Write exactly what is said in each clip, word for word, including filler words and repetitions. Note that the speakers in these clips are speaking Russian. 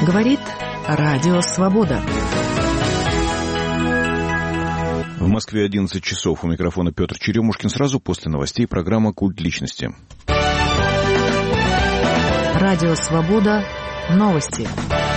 Говорит Радио Свобода. В Москве одиннадцать часов. У микрофона Петр Черемушкин. Сразу после новостей программа «Культ личности». Радио Свобода. Новости.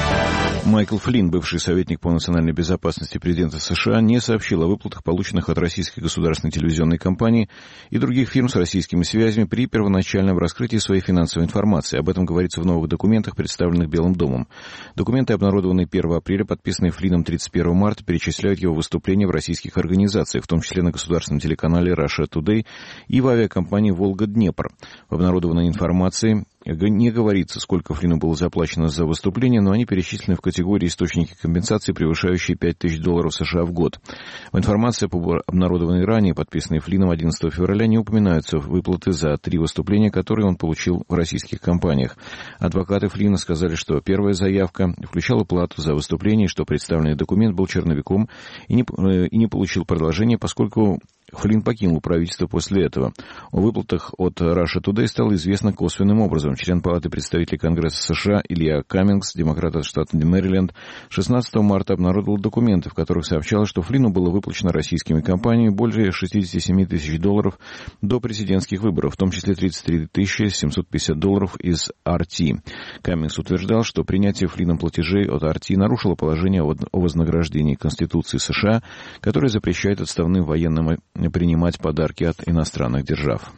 Майкл Флинн, бывший советник по национальной безопасности президента США, не сообщил о выплатах, полученных от российской государственной телевизионной компании и других фирм с российскими связями при первоначальном раскрытии своей финансовой информации. Об этом говорится в новых документах, представленных Белым домом. Документы, обнародованные первого апреля, подписанные Флинном тридцать первого марта, перечисляют его выступления в российских организациях, в том числе на государственном телеканале Russia Today и в авиакомпании «Волга-Днепр». В обнародованной информации не говорится, сколько Флинну было заплачено за выступление, но они перечислены в категории источники компенсации, превышающие пять тысяч долларов США в год. В информации, обнародованной ранее, подписанной Флинном одиннадцатого февраля, не упоминаются выплаты за три выступления, которые он получил в российских компаниях. Адвокаты Флинна сказали, что первая заявка включала плату за выступление, что представленный документ был черновиком и не, и не получил продолжения, поскольку Флинн покинул правительство после этого. О выплатах от Russia Today стало известно косвенным образом. Член Палаты представителей Конгресса США Илья Каммингс, демократ от штата Мэриленд, шестнадцатого марта обнародовал документы, в которых сообщалось, что Флинну было выплачено российскими компаниями более шестьдесят семь тысяч долларов до президентских выборов, в том числе тридцать три тысячи семьсот пятьдесят долларов из ар ти. Каммингс утверждал, что принятие Флинном платежей от ар ти нарушило положение о вознаграждении Конституции США, которое запрещает отставным военным принимать подарки от иностранных держав.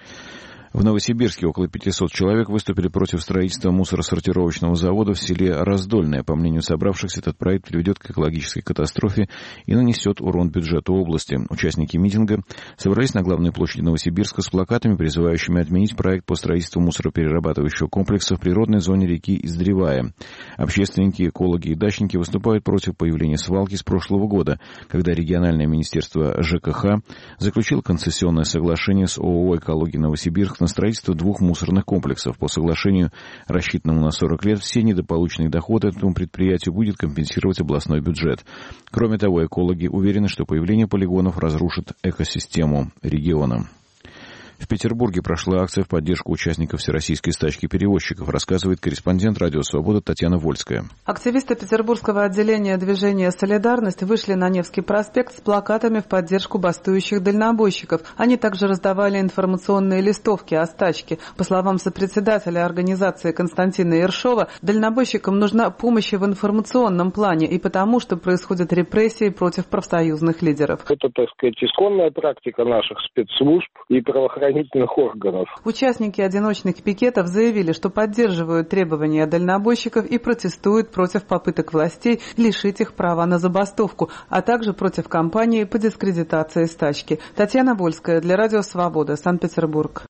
В Новосибирске около пятисот человек выступили против строительства мусоросортировочного завода в селе Раздольное. По мнению собравшихся, этот проект приведет к экологической катастрофе и нанесет урон бюджету области. Участники митинга собрались на главной площади Новосибирска с плакатами, призывающими отменить проект по строительству мусороперерабатывающего комплекса в природной зоне реки Издревая. Общественники, экологи и дачники выступают против появления свалки с прошлого года, когда региональное министерство ЖКХ заключило концессионное соглашение с ООО «Экология Новосибирск» на строительство двух мусорных комплексов. По соглашению, рассчитанному на сорок лет, все недополученные доходы этому предприятию будет компенсировать областной бюджет. Кроме того, экологи уверены, что появление полигонов разрушит экосистему региона. В Петербурге прошла акция в поддержку участников Всероссийской стачки перевозчиков, рассказывает корреспондент «Радио Свобода» Татьяна Вольская. Активисты Петербургского отделения движения «Солидарность» вышли на Невский проспект с плакатами в поддержку бастующих дальнобойщиков. Они также раздавали информационные листовки о стачке. По словам сопредседателя организации Константина Ершова, дальнобойщикам нужна помощь в информационном плане и потому, что происходят репрессии против профсоюзных лидеров. Это, так сказать, исконная практика наших спецслужб и правоохранительных органов. Участники одиночных пикетов заявили, что поддерживают требования дальнобойщиков и протестуют против попыток властей лишить их права на забастовку, а также против кампании по дискредитации стачки. Татьяна Вольская для Радио Свобода, Санкт-Петербург.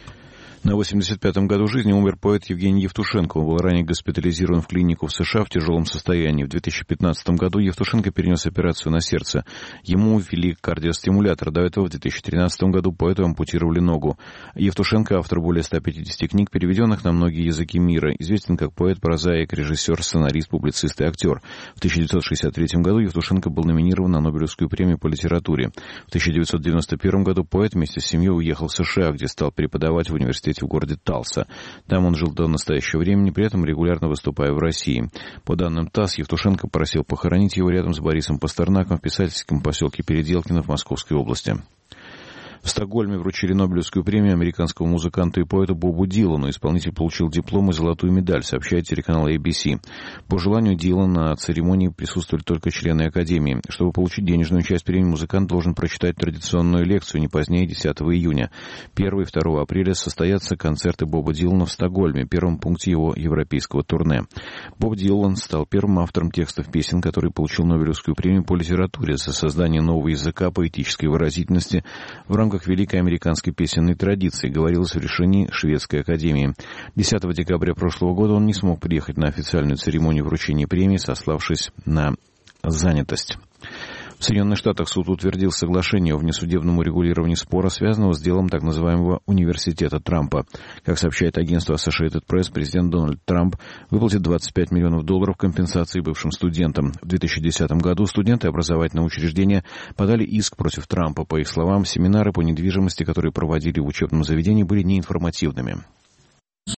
На восемьдесят пятом году жизни умер поэт Евгений Евтушенко. Он был ранее госпитализирован в клинику в США в тяжелом состоянии. В две тысячи пятнадцатом году Евтушенко перенес операцию на сердце. Ему ввели кардиостимулятор. До этого в две тысячи тринадцатом году поэту ампутировали ногу. Евтушенко — автор более ста пятидесяти книг, переведенных на многие языки мира. Известен как поэт, прозаик, режиссер, сценарист, публицист и актер. В тысяча девятьсот шестьдесят третьем году Евтушенко был номинирован на Нобелевскую премию по литературе. В тысяча девятьсот девяносто первом году поэт вместе с семьей уехал в США, где стал преподавать в университете в городе Талса. Там он жил до настоящего времени, при этом регулярно выступая в России. По данным ТАСС, Евтушенко просил похоронить его рядом с Борисом Пастернаком в писательском поселке Переделкино в Московской области. В Стокгольме вручили Нобелевскую премию американскому музыканту и поэту Бобу Дилану. Исполнитель получил диплом и золотую медаль, сообщает телеканал эй би си. По желанию Дилана на церемонии присутствовали только члены Академии. Чтобы получить денежную часть премии, музыкант должен прочитать традиционную лекцию не позднее десятого июня. первого и второго апреля состоятся концерты Боба Дилана в Стокгольме, первом пункте его европейского турне. Боб Дилан стал первым автором текстов песен, который получил Нобелевскую премию по литературе за создание нового языка поэтической выразительности в рамках великой американской песенной традиции, говорилось в решении Шведской академии. десятого декабря прошлого года он не смог приехать на официальную церемонию вручения премии, сославшись на занятость. В Соединенных Штатах суд утвердил соглашение о внесудебном урегулировании спора, связанного с делом так называемого университета Трампа. Как сообщает агентство Associated Press, президент Дональд Трамп выплатит двадцать пять миллионов долларов компенсации бывшим студентам. В две тысячи десятом году студенты образовательного учреждения подали иск против Трампа. По их словам, семинары по недвижимости, которые проводили в учебном заведении, были неинформативными.